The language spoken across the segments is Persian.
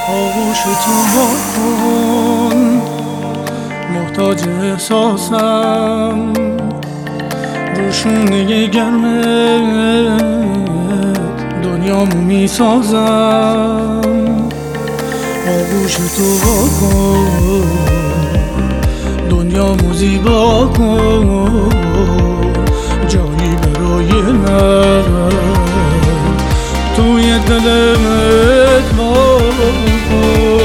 آغوش تو بکن، محتاج احساسم، روشونه گرمت دنیامو میسازم. آغوش تو بکن، دنیامو زیبا کن، جایی برای من توی دلت بکن.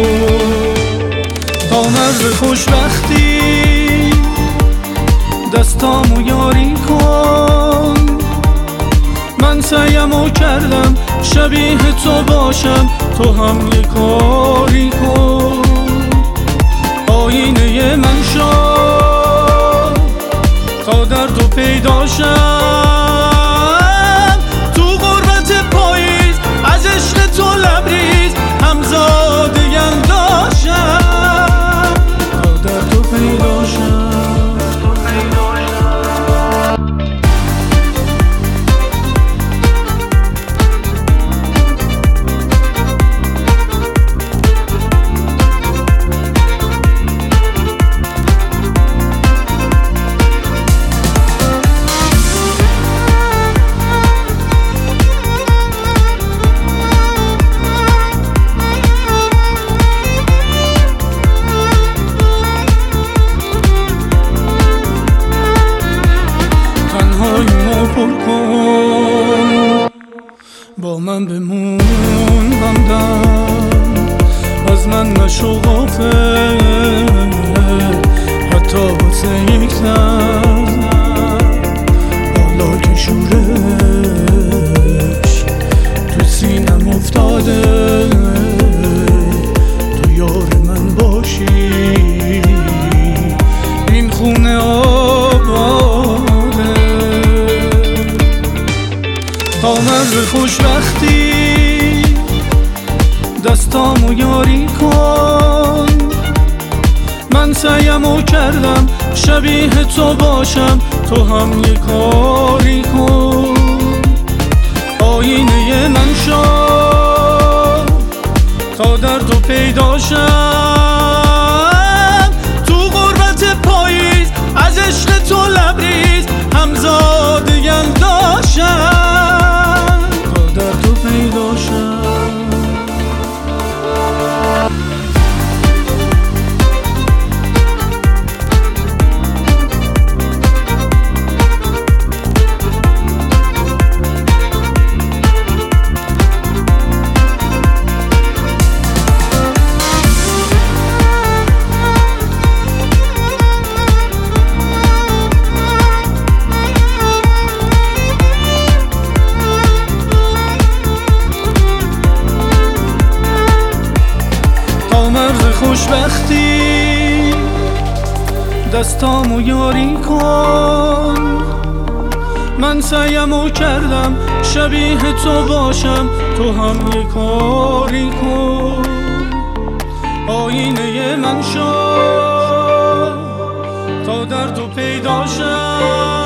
تا مرز خوشبختی دستامو یاری کن، من سعیمو کردم شبیه تو باشم، تو هم یه کاری کن. آینه من شو تا در تو پیدا شم، تو غربت پاییز از عشق تو لبریز همزادیم داشتم، تا در تو پیدا شم. با من بمون همدم، از من نشو غافل، حتی واسه یک دم. حالا که شورش تو سینم افتاده، تو یار من باشی این خونه آباده. تا مرز خوشبختی دستامو یاری کن، من سعیمو کردم شبیه تو باشم، تو هم یه کاری کن. آینه من شو تا در تو پیدا شم، تو غربت پاییز از عشق تو لبریز همزادیم داشتم، تا در تو پیدا شم. خوشبختی دستامو یاری کن، من سعیمو کردم شبیه تو باشم، تو هم یه کاری کن. آینه من شو تا در تو پیدا شم،